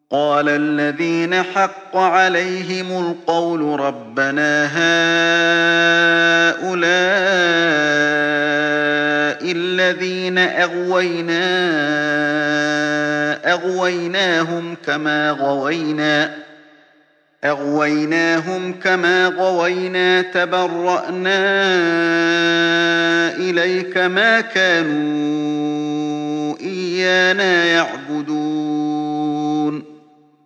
قال الذين حق عليهم القول ربنا هؤلاء الذين أغويناهم كما غوينا تبرأنا إليك ما كانوا إيانا يعبدون